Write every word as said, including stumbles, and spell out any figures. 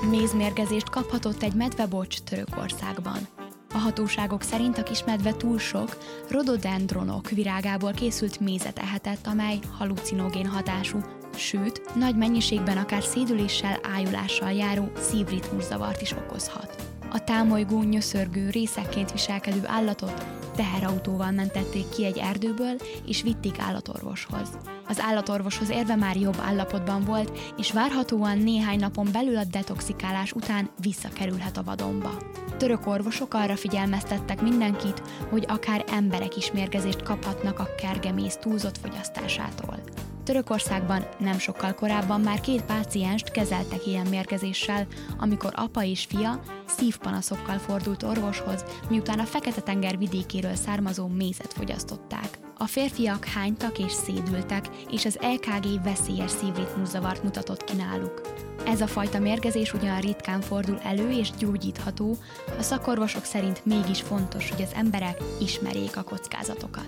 Mézmérgezést kaphatott egy medvebocs Törökországban. A hatóságok szerint a kismedve túl sok rododendronok virágából készült mézet ehetett, amely halucinogén hatású, sőt, nagy mennyiségben akár szédüléssel, ájulással járó szívritmuszavart is okozhat. A támolygó, nyöszörgő, részekként viselkedő állatot teherautóval mentették ki egy erdőből, és vitték állatorvoshoz. Az állatorvoshoz érve már jobb állapotban volt, és várhatóan néhány napon belül a detoxikálás után visszakerülhet a vadonba. Török orvosok arra figyelmeztettek mindenkit, hogy akár emberek is mérgezést kaphatnak a kergeméz túlzott fogyasztásától. Törökországban nem sokkal korábban már két pácienst kezeltek ilyen mérgezéssel, amikor apa és fia szívpanaszokkal fordult orvoshoz, miután a Fekete-tenger vidékéről származó mézet fogyasztották. A férfiak hánytak és szédültek, és az é ká gé veszélyes szívritmuszavart mutatott ki náluk. Ez a fajta mérgezés ugyan ritkán fordul elő és gyógyítható, a szakorvosok szerint mégis fontos, hogy az emberek ismerjék a kockázatokat.